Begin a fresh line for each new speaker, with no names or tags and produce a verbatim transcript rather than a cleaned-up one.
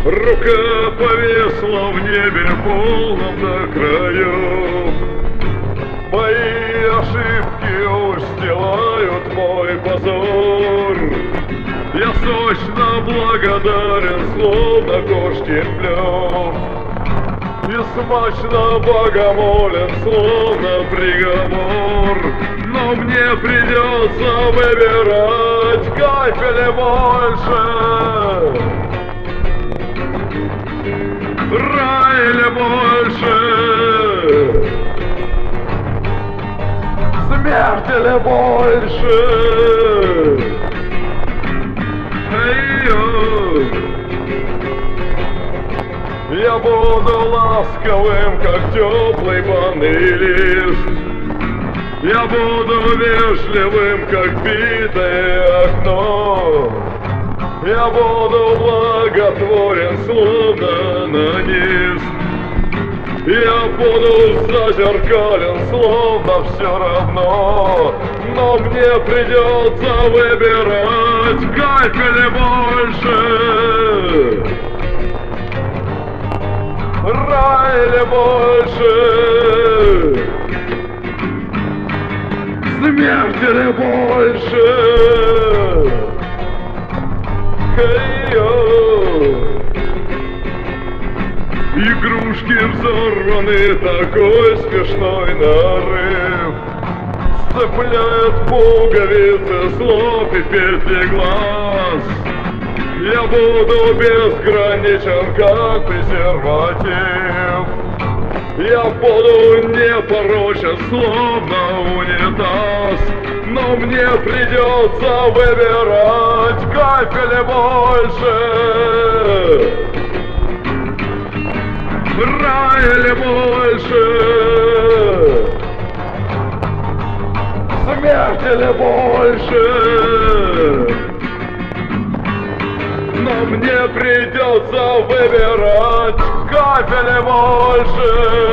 Рука повесла в небе полном до краев. Мои ошибки устилают мой позор. Я сочно благодарен, словно кошкин плев, и смачно богомолен, словно приговор. Но мне придется выбирать, кайф или больше, рай или больше, смерть или больше. Я буду ласковым, как теплый банный лист. Я буду вежливым, как битое окно. Я буду благотворен, словно анонист. Я буду зазеркален, словно все равно. Но мне придется выбирать, кайф или больше, рай или больше, смерть или больше. Хей-йо. Игрушки взорваны, такой смешной нарыв. Сцепляют пуговицы слов и петли глаз. Я буду безграничен, как презерватив. Я буду непорочен, словно унитаз. Но мне придется выбирать, кайф или больше, рай или больше, смерть или больше. Но мне придется выбирать, кайф или больше.